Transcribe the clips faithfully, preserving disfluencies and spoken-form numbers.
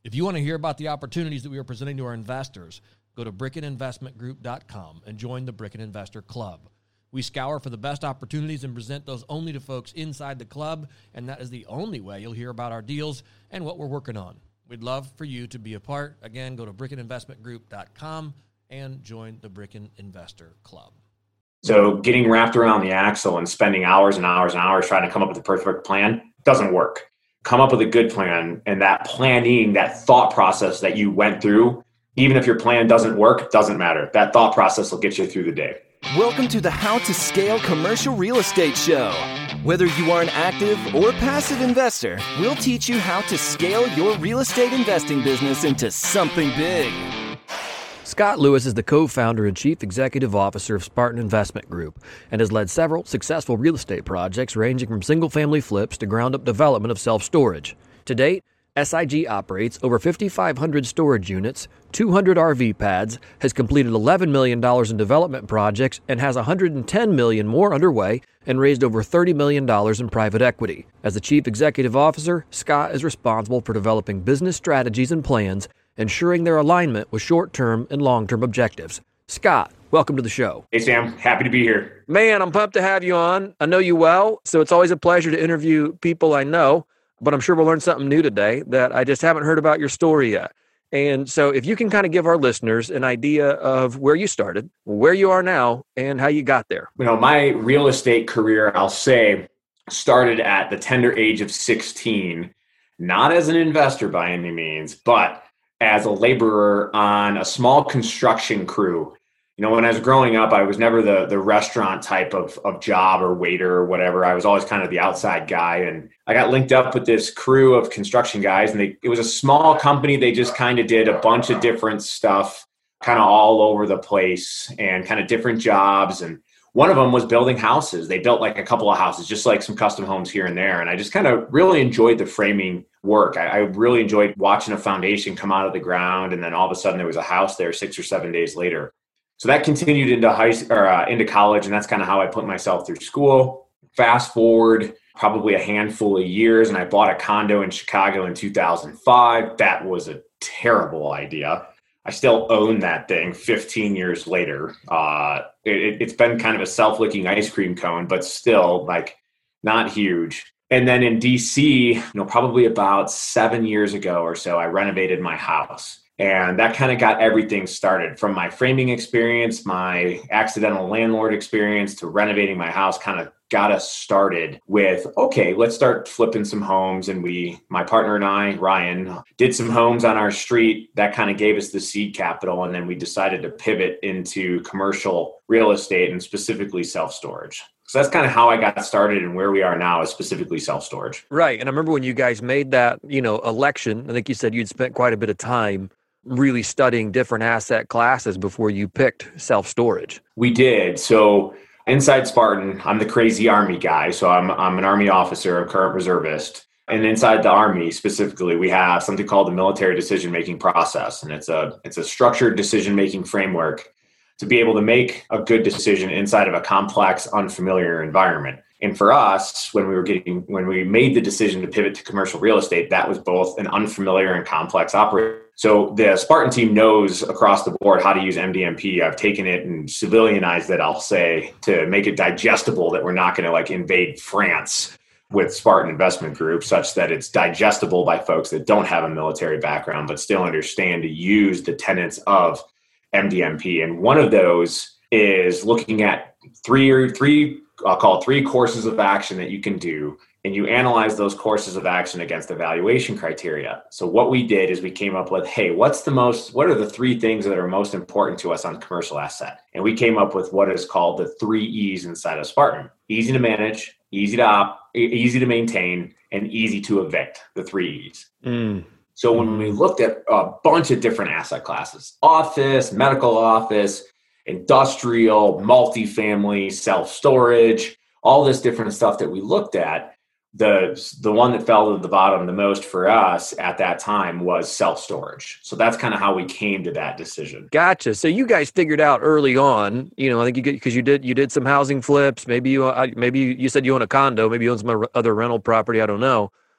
If you want to hear about the opportunities that we are presenting to our investors, go to Bricken Investment Group dot com and join the Bricken Investor Club. We scour for the best opportunities and present those only to folks inside the club, and that is the only way you'll hear about our deals and what we're working on. We'd love for you to be a part. Again, go to Bricken Investment Group dot com and join the Bricken Investor Club. So getting wrapped around the axle and spending hours and hours and hours trying to come up with the perfect plan doesn't work. Come up with a good plan, and that planning, that thought process that you went through, even if your plan doesn't work, doesn't matter. That thought process will get you through the day. Welcome to the How to Scale Commercial Real Estate Show. Whether you are an active or passive investor, we'll teach you how to scale your real estate investing business into something big. Scott Lewis is the co-founder and chief executive officer of Spartan Investment Group and has led several successful real estate projects ranging from single-family flips to ground-up development of self-storage. To date, S I G operates over fifty-five hundred storage units, two hundred R V pads, has completed eleven million dollars in development projects, and has one hundred ten million dollars more underway and raised over thirty million dollars in private equity. As the chief executive officer, Scott is responsible for developing business strategies and plans, ensuring their alignment with short-term and long-term objectives. Scott, welcome to the show. Hey, Sam. Happy to be here. Man, I'm pumped to have you on. I know you well, so it's always a pleasure to interview people I know, but I'm sure we'll learn something new today that I just haven't heard about your story yet. And so if you can kind of give our listeners an idea of where you started, where you are now, and how you got there. You know, my real estate career, I'll say, started at the tender age of sixteen, not as an investor by any means, but as a laborer on a small construction crew. You know, when I was growing up, I was never the the restaurant type of, of job or waiter or whatever. I was always kind of the outside guy. And I got linked up with this crew of construction guys, and they, it was a small company. They just kind of did a bunch of different stuff, kind of all over the place and kind of different jobs. And one of them was building houses. They built like a couple of houses, just like some custom homes here and there. And I just kind of really enjoyed the framing work. I, I really enjoyed watching a foundation come out of the ground. And then all of a sudden there was a house there six or seven days later. So that continued into high or uh, into college. And that's kind of how I put myself through school. Fast forward probably a handful of years, and I bought a condo in Chicago in two thousand five. That was a terrible idea. I still own that thing fifteen years later. Uh, it, it's been kind of a self-licking ice cream cone, but still like not huge. And then in D C, you know, probably about seven years ago or so, I renovated my house. And that kind of got everything started from my framing experience, my accidental landlord experience, to renovating my house. Kind of got us started with, okay, let's start flipping some homes. And we, my partner and I, Ryan, did some homes on our street. That kind of gave us the seed capital. And then we decided to pivot into commercial real estate and specifically self-storage. So that's kind of how I got started, and where we are now is specifically self-storage. Right. And I remember when you guys made that, you know, election, I think you said you'd spent quite a bit of time really studying different asset classes before you picked self-storage. We did. So inside Spartan, I'm the crazy Army guy. So I'm I'm an Army officer, a current reservist. And inside the Army specifically, we have something called the military decision-making process. And it's a it's a structured decision-making framework to be able to make a good decision inside of a complex, unfamiliar environment. And for us, when we were getting, when we made the decision to pivot to commercial real estate, that was both an unfamiliar and complex operation. So the Spartan team knows across the board how to use M D M P. I've taken it and civilianized it, I'll say, to make it digestible, that we're not going to like invade France with Spartan Investment Group, such that it's digestible by folks that don't have a military background, but still understand to use the tenets of M D M P. And one of those is looking at three or three, I'll call it three courses of action that you can do. And you analyze those courses of action against evaluation criteria. So what we did is we came up with, hey, what's the most, what are the three things that are most important to us on commercial asset? And we came up with what is called the three E's inside of Spartan: easy to manage, easy to op, easy to maintain, and easy to evict, the three E's. Mm. So when we looked at a bunch of different asset classes, office, medical office, industrial, multifamily, self-storage, all this different stuff that we looked at, the the one that fell to the bottom the most for us at that time was self-storage. So that's kind of how we came to that decision. Gotcha. So you guys figured out early on, you know, I think you get, because you did you did some housing flips. Maybe you maybe you said you own a condo. Maybe you own some other rental property. I don't know.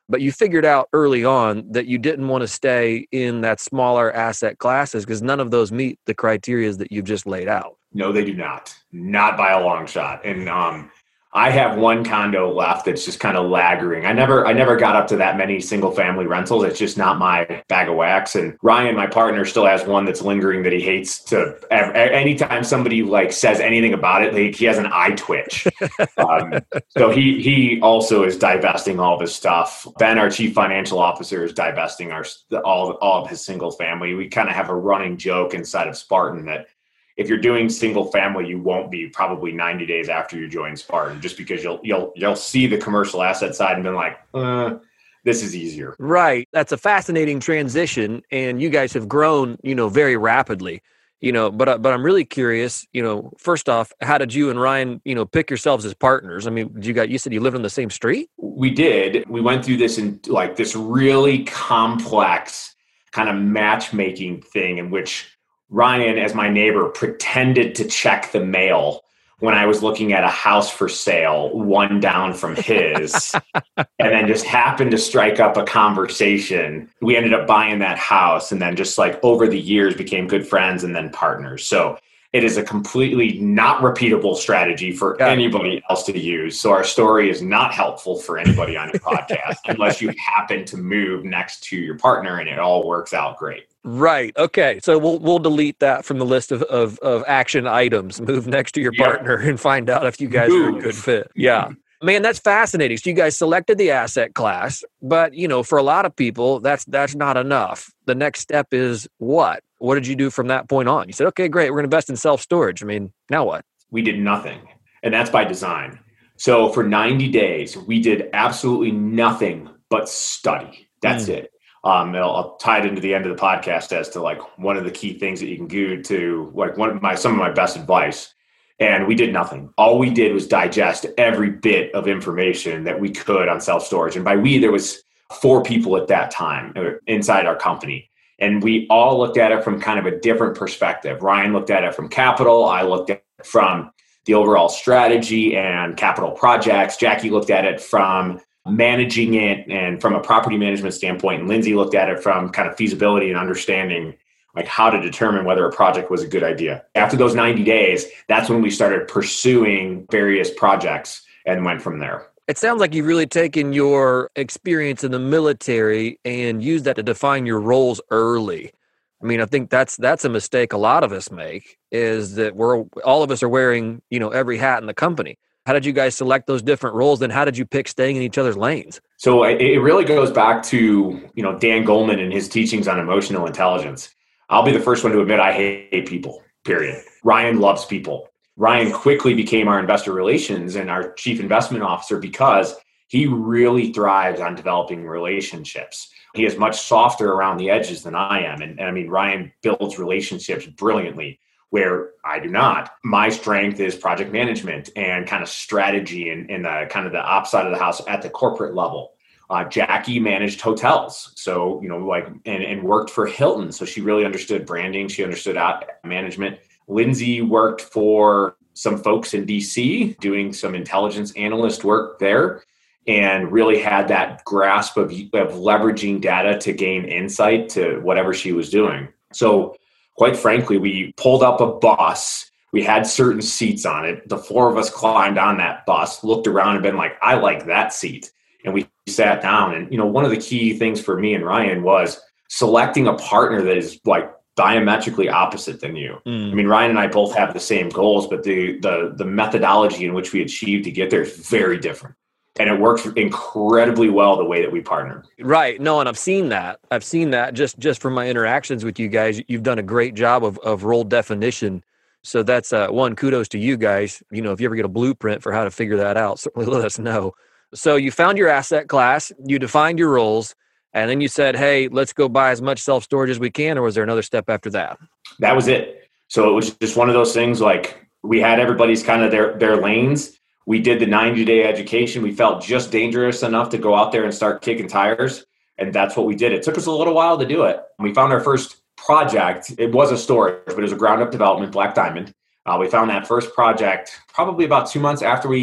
But you figured out early on that you didn't want to stay in that smaller asset classes because none of those meet the criteria that you've just laid out. No, they do not. Not by a long shot. And um, I have one condo left that's just kind of lagging. I never I never got up to that many single family rentals. It's just not my bag of wax. And Ryan, my partner, still has one that's lingering that he hates to anytime somebody like says anything about it, like, he has an eye twitch. um, so he he also is divesting all of his stuff. Ben, our chief financial officer, is divesting our all, all of his single family. We kind of have a running joke inside of Spartan that if you're doing single family, you won't be probably ninety days after you join Spartan, just because you'll you'll you'll see the commercial asset side and be like, uh, this is easier. Right. That's a fascinating transition, and you guys have grown, you know, very rapidly. You know, but but I'm really curious. You know, first off, how did you and Ryan, you know, pick yourselves as partners? I mean, you got you said you lived on the same street? We did. We went through this in like this really complex kind of matchmaking thing in which Ryan, as my neighbor, pretended to check the mail when I was looking at a house for sale, one down from his, and then just happened to strike up a conversation. We ended up buying that house, and then just like over the years became good friends and then partners. So it is a completely not repeatable strategy for Got anybody it. else to use. So our story is not helpful for anybody on your podcast unless you happen to move next to your partner and it all works out great. Right. Okay. So we'll we'll delete that from the list of, of, of action items. Move next to your yeah. partner and find out if you guys Move. are a good fit. Yeah. Man, that's fascinating. So you guys selected the asset class, but you know, for a lot of people, that's that's not enough. The next step is what? What did you do from that point on? You said, okay, great, we're going to invest in self-storage. I mean, now what? We did nothing. And that's by design. So for ninety days, we did absolutely nothing but study. That's mm. it. Um, I'll, I'll tie it into the end of the podcast as to like one of the key things that you can do to like one of my, some of my best advice. And we did nothing. All we did was digest every bit of information that we could on self-storage. And by we, there was four people at that time inside our company. And we all looked at it from kind of a different perspective. Ryan looked at it from capital. I looked at it from the overall strategy and capital projects. Jackie looked at it from managing it and from a property management standpoint. And Lindsay looked at it from kind of feasibility and understanding like how to determine whether a project was a good idea. After those ninety days, that's when we started pursuing various projects and went from there. It sounds like you've really taken your experience in the military and used that to define your roles early. I mean, I think that's that's a mistake a lot of us make, is that we're all of us are wearing, you know, every hat in the company. How did you guys select those different roles? Then how did you pick staying in each other's lanes? So it really goes back to, you know, Dan Goleman and his teachings on emotional intelligence. I'll be the first one to admit I hate people, period. Ryan loves people. Ryan quickly became our investor relations and our chief investment officer because he really thrives on developing relationships. He is much softer around the edges than I am. And, and I mean, Ryan builds relationships brilliantly where I do not. My strength is project management and kind of strategy and, and the kind of the ops side of the house at the corporate level. Uh, Jackie managed hotels. So, you know, like, and, and worked for Hilton. So she really understood branding. She understood out management. Lindsay worked for some folks in D C doing some intelligence analyst work there and really had that grasp of, of leveraging data to gain insight to whatever she was doing. So quite frankly, we pulled up a bus. We had certain seats on it. The four of us climbed on that bus, looked around and been like, I like that seat. And we sat down. And, you know, one of the key things for me and Ryan was selecting a partner that is like diametrically opposite than you. Mm. I mean, Ryan and I both have the same goals, but the the the methodology in which we achieve to get there is very different. And it works incredibly well the way that we partner. Right. No, and I've seen that. I've seen that just, just from my interactions with you guys. You've done a great job of, of role definition. So that's uh, one, kudos to you guys. You know, if you ever get a blueprint for how to figure that out, certainly let us know. So you found your asset class, you defined your roles, and then you said, hey, let's go buy as much self-storage as we can, or was there another step after that? That was it. So it was just one of those things, like we had everybody's kind of their, their lanes. We did the ninety-day education. We felt just dangerous enough to go out there and start kicking tires, and that's what we did. It took us a little while to do it. We found our first project. It was a storage, but it was a ground-up development, Black Diamond. Uh, we found that first project probably about two months after we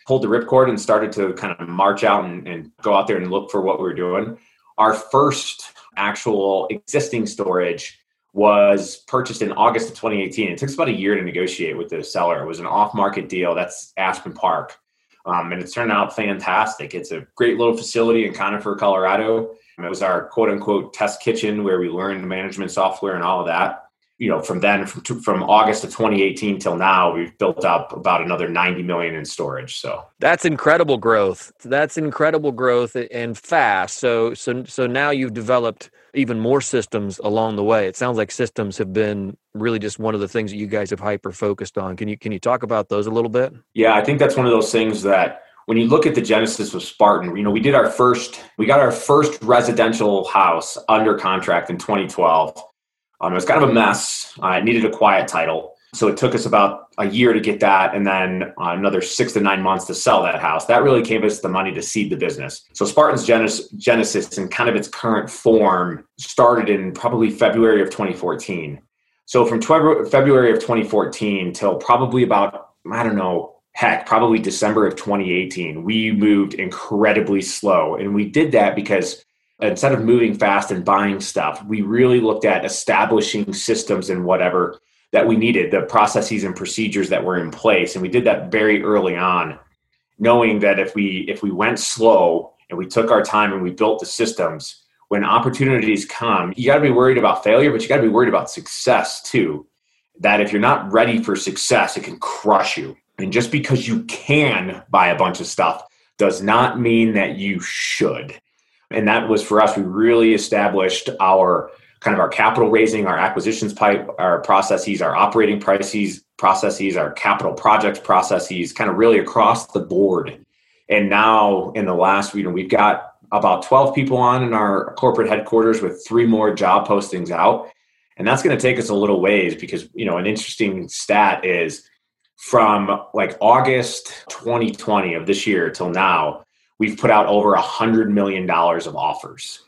pulled the ripcord and started to kind of march out and, and go out there and look for what we were doing. Our first actual existing storage was purchased in August of twenty eighteen. It took us about a year to negotiate with the seller. It was an off-market deal. That's Aspen Park. Um, and it turned out fantastic. It's a great little facility in Conifer, Colorado. It was our quote unquote test kitchen where we learned management software and all of that. You know, from then, from, from August of twenty eighteen till now, we've built up about another ninety million in storage. So that's incredible growth. That's incredible growth and fast. So, so, so now you've developed even more systems along the way. It sounds like systems have been really just one of the things that you guys have hyper focused on. Can you, can you talk about those a little bit? Yeah, I think that's one of those things that when you look at the genesis of Spartan, you know, we did our first, we got our first residential house under contract in twenty twelve. Um, it was kind of a mess. Uh, it needed a quiet title. So it took us about a year to get that and then uh, another six to nine months to sell that house. That really gave us the money to seed the business. So Spartan's genesis, genesis in kind of its current form started in probably February of twenty fourteen. So from tw- February of twenty fourteen till probably about, I don't know, heck, probably December of twenty eighteen, we moved incredibly slow. And we did that because instead of moving fast and buying stuff, we really looked at establishing systems and whatever that we needed, the processes and procedures that were in place. And we did that very early on, knowing that if we if we went slow and we took our time and we built the systems, when opportunities come, you got to be worried about failure, but you got to be worried about success too. That if you're not ready for success, it can crush you. And just because you can buy a bunch of stuff does not mean that you should. And that was for us, we really established our kind of our capital raising, our acquisitions pipe, our processes, our operating prices, processes, our capital projects processes, kind of really across the board. And now in the last, you know, we've got about twelve people on in our corporate headquarters with three more job postings out. And that's going to take us a little ways because, you know, an interesting stat is from like August twenty twenty of this year till now, we've put out over one hundred million dollars of offers.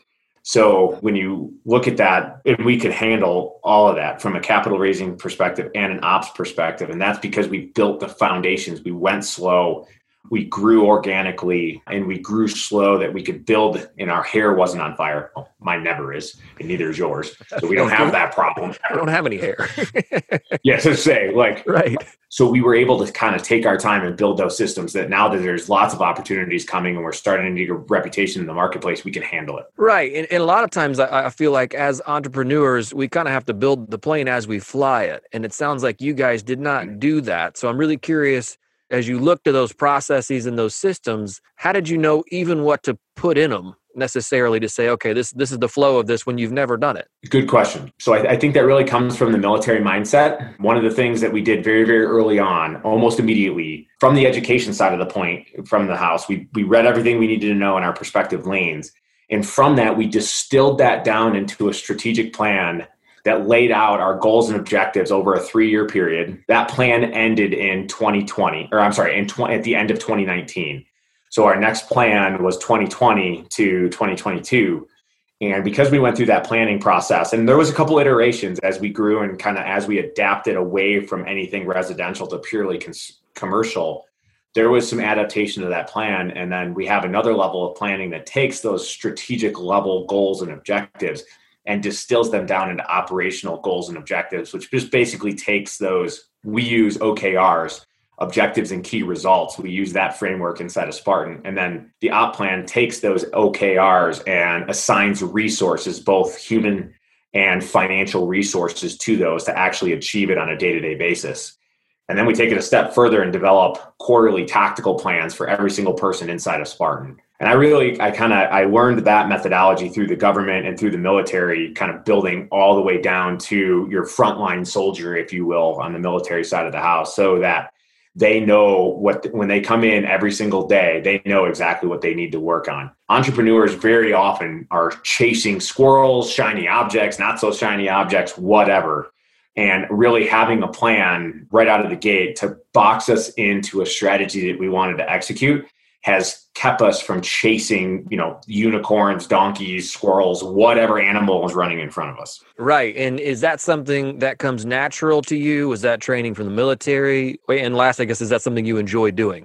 So when you look at that, and we could handle all of that from a capital raising perspective and an ops perspective. And that's because we built the foundations. We went slow. We grew organically and we grew slow that we could build, and our hair wasn't on fire. Well, mine never is, and neither is yours. So we don't have that problem. I don't have any hair. Yeah, so say like, right. So we were able to kind of take our time and build those systems that now that there's lots of opportunities coming and we're starting to get a reputation in the marketplace, we can handle it. Right. And, and a lot of times I, I feel like as entrepreneurs, we kind of have to build the plane as we fly it. And it sounds like you guys did not do that. So I'm really curious, as you looked at those processes and those systems, how did you know even what to put in them necessarily to say, okay, this this is the flow of this when you've never done it? Good question. So I, I think that really comes from the military mindset. One of the things that we did very, very early on, almost immediately, from the education side of the point, from the house, we we read everything we needed to know in our respective lanes. And from that, we distilled that down into a strategic plan that laid out our goals and objectives over a three-year period. That plan ended in twenty twenty, or I'm sorry, in tw- at the end of twenty nineteen. So our next plan was twenty twenty to twenty twenty-two. And because we went through that planning process, and there was a couple iterations as we grew and kind of as we adapted away from anything residential to purely cons- commercial, there was some adaptation to that plan. And then we have another level of planning that takes those strategic level goals and objectives and distills them down into operational goals and objectives, which just basically takes those, we use O K Rs, objectives and key results. We use that framework inside of Spartan. And then the op plan takes those O K Rs and assigns resources, both human and financial resources to those to actually achieve it on a day-to-day basis. And then we take it a step further and develop quarterly tactical plans for every single person inside of Spartan. And I really, I kind of, I learned that methodology through the government and through the military, kind of building all the way down to your frontline soldier, if you will, on the military side of the house, so that they know what, when they come in every single day, they know exactly what they need to work on. Entrepreneurs very often are chasing squirrels, shiny objects, not so shiny objects, whatever. And really having a plan right out of the gate to box us into a strategy that we wanted to execute has kept us from chasing, you know, unicorns, donkeys, squirrels, whatever animal is running in front of us. Right. And is that something that comes natural to you? Was that training from the military? And last, I guess, is that something you enjoy doing?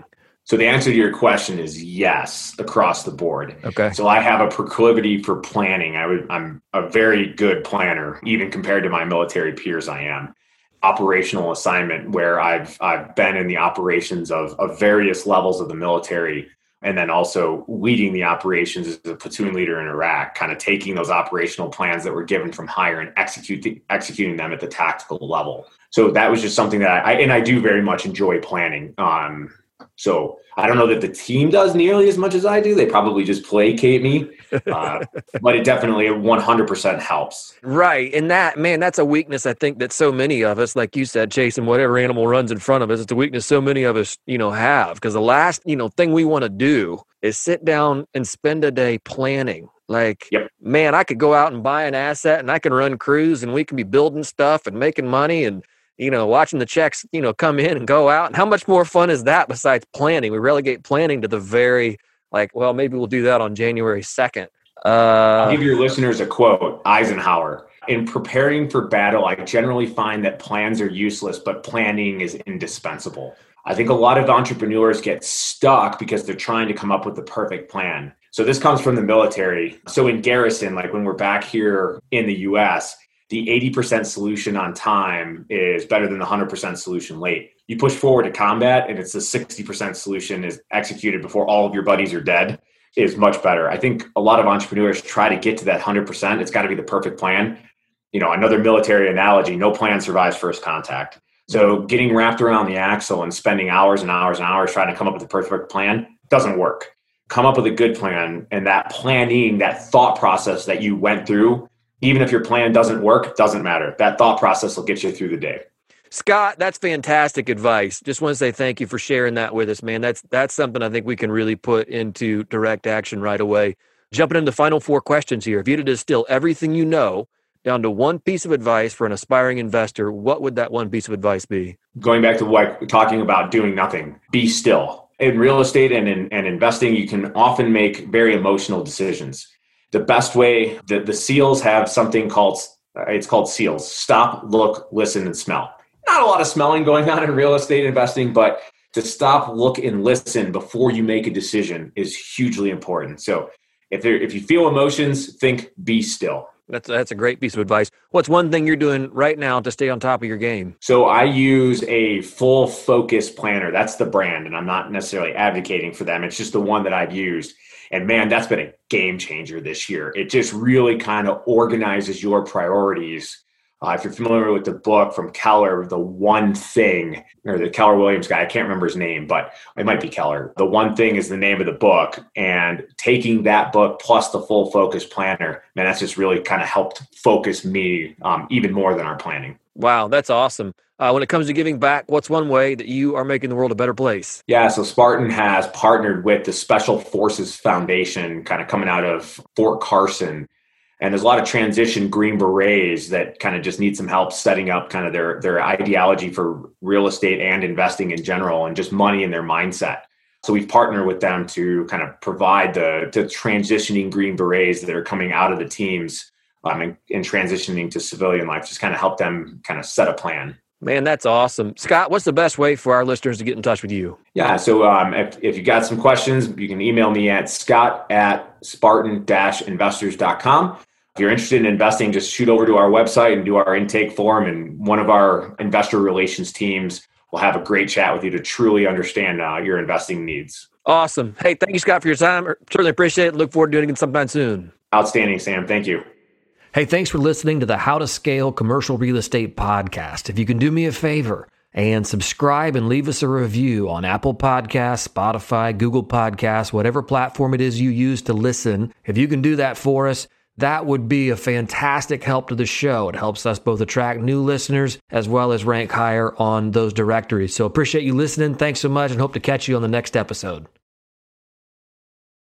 So the answer to your question is yes, across the board. Okay. So I have a proclivity for planning. I would, I'm a very good planner, even compared to my military peers I am. Operational assignment, where I've I've been in the operations of, of various levels of the military, and then also leading the operations as a platoon leader in Iraq, kind of taking those operational plans that were given from higher and execute the, executing them at the tactical level. So that was just something that I, and I do very much enjoy planning. Um, So I don't know that the team does nearly as much as I do. They probably just placate me, uh, but it definitely one hundred percent helps. Right. And that, man, that's a weakness I think that so many of us, like you said, chasing whatever animal runs in front of us, it's a weakness so many of us, you know, have. Because the last, you know, thing we want to do is sit down and spend a day planning. Like, yep. man, I could go out and buy an asset and I can run crews and we can be building stuff and making money and, you know, watching the checks, you know, come in and go out. And how much more fun is that besides planning? We relegate planning to the very, like, well, maybe we'll do that on January second. Uh, I'll give your listeners a quote, Eisenhower. In preparing for battle, I generally find that plans are useless, but planning is indispensable. I think a lot of entrepreneurs get stuck because they're trying to come up with the perfect plan. So this comes from the military. So in garrison, like when we're back here in the U S, the eighty percent solution on time is better than the one hundred percent solution late. You push forward to combat and it's the sixty percent solution is executed before all of your buddies are dead is much better. I think a lot of entrepreneurs try to get to that one hundred percent. It's got to be the perfect plan. You know, another military analogy, no plan survives first contact. So getting wrapped around the axle and spending hours and hours and hours trying to come up with the perfect plan doesn't work. Come up with a good plan, and that planning, that thought process that you went through, even if your plan doesn't work, doesn't matter. That thought process will get you through the day. Scott, that's fantastic advice. Just want to say thank you for sharing that with us, man. That's that's something I think we can really put into direct action right away. Jumping into the final four questions here. If you had to distill everything you know down to one piece of advice for an aspiring investor, what would that one piece of advice be? Going back to what we're talking about, doing nothing, be still. In real estate and in and investing, you can often make very emotional decisions. The best way, the, the SEALs have something called, it's called SEALs, stop, look, listen, and smell. Not a lot of smelling going on in real estate investing, but to stop, look, and listen before you make a decision is hugely important. So if there, if you feel emotions, think, be still. That's that's a great piece of advice. What's one thing you're doing right now to stay on top of your game? So I use a full focus planner. That's the brand, and I'm not necessarily advocating for them. It's just the one that I've used. And man, that's been a game changer this year. It just really kind of organizes your priorities. Uh, if you're familiar with the book from Keller, The One Thing, or the Keller Williams guy, I can't remember his name, but it might be Keller. The One Thing is the name of the book. And taking that book plus the full focus planner, man, that's just really kind of helped focus me um, even more than our planning. Wow, that's awesome. Uh, when it comes to giving back, what's one way that you are making the world a better place? Yeah, so Spartan has partnered with the Special Forces Foundation, kind of coming out of Fort Carson. And there's a lot of transition Green Berets that kind of just need some help setting up kind of their, their ideology for real estate and investing in general and just money in their mindset. So we've partnered with them to kind of provide the, the transitioning Green Berets that are coming out of the teams um, and, and transitioning to civilian life, just kind of help them kind of set a plan. Man, that's awesome. Scott, what's the best way for our listeners to get in touch with you? Yeah, so um, if, if you got some questions, you can email me at scott at spartan dash investors dot com. If you're interested in investing, just shoot over to our website and do our intake form, and one of our investor relations teams will have a great chat with you to truly understand uh, your investing needs. Awesome. Hey, thank you, Scott, for your time. Certainly appreciate it. Look forward to doing it again sometime soon. Outstanding, Sam. Thank you. Hey, thanks for listening to the How to Scale Commercial Real Estate podcast. If you can do me a favor and subscribe and leave us a review on Apple Podcasts, Spotify, Google Podcasts, whatever platform it is you use to listen, if you can do that for us, that would be a fantastic help to the show. It helps us both attract new listeners as well as rank higher on those directories. So appreciate you listening. Thanks so much and hope to catch you on the next episode.